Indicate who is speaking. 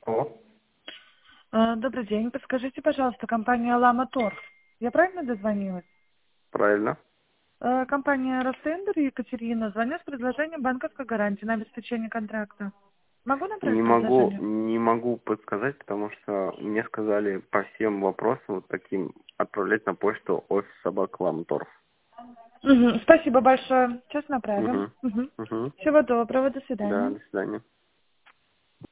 Speaker 1: Алло,
Speaker 2: Добрый день. Подскажите, пожалуйста, компания «Лама Торг». Я правильно дозвонилась?
Speaker 1: правильно.
Speaker 2: Компания «Ростендер» Екатерина звонит с предложением банковской гарантии на обеспечение контракта. Могу
Speaker 1: Не
Speaker 2: направить
Speaker 1: могу,
Speaker 2: предложение?
Speaker 1: не могу подсказать, потому что мне сказали по всем вопросам вот таким отправлять на почту офис собак Ламторф.
Speaker 2: Мгм. Спасибо большое. Сейчас направим.
Speaker 1: Угу. Угу.
Speaker 2: Всего доброго. До
Speaker 1: Да,
Speaker 2: свидания.
Speaker 1: до свидания.